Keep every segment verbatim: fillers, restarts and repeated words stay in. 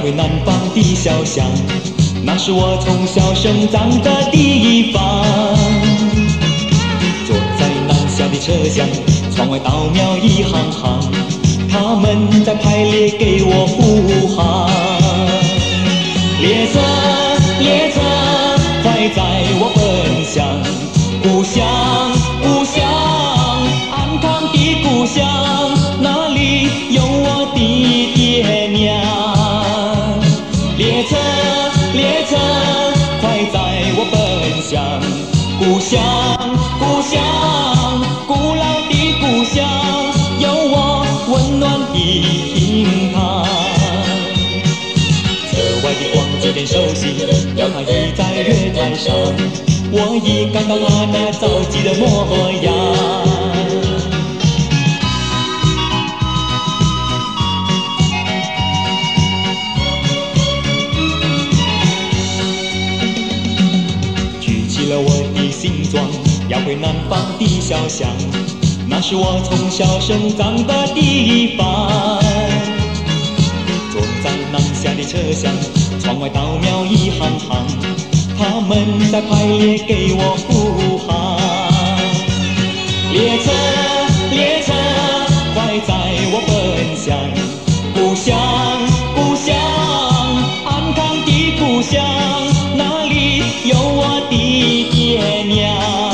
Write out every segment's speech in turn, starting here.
回南方的小巷，那是我从小生长的地方。坐在南下的车厢，窗外稻苗一行行，他们在排列给我护航。列车，列车，快载我奔向故乡，故乡，安康的故乡，那里有我的爹娘。列车，列车，快载我奔向故乡，故乡，古老的故乡，有我温暖的厅堂。车外的光景真熟悉，要他倚在月台上，我已感到他那着急的模样。举起了我的行装，要回南方的小巷，那是我从小生长的地方。坐在南下的车厢，窗外稻苗一行行，他们在排列给我护航。列车，列车，快载我奔向故乡，故乡，安康的故乡，那里有我的爹娘。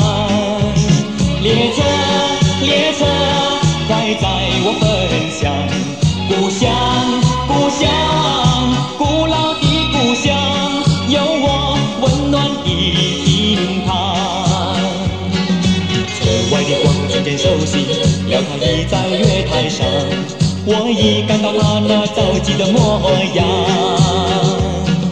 列车，列车，快载我奔向故乡，故乡，古老的故乡，有我温暖的厅堂。车外的光景真熟悉，要他倚在月台上，我已感到他那着急的模样。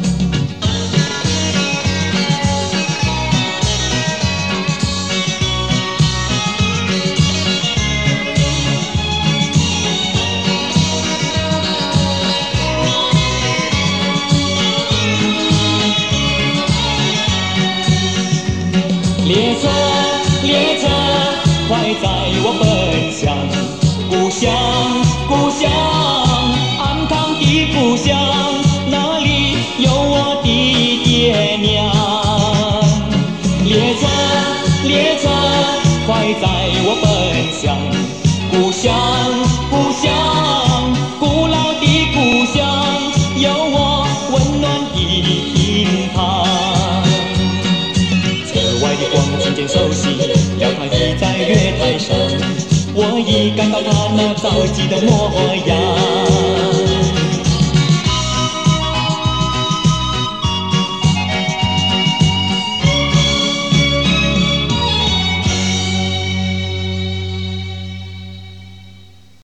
列车，列车，快载我奔向故乡，故乡，安康的故乡，那里有我的爹娘。列车，列车，快载我奔向故乡，故乡，古老的故乡，有我温暖的厅堂。外的光景真熟悉，要他倚在月台上，我已感到他那着急的模样。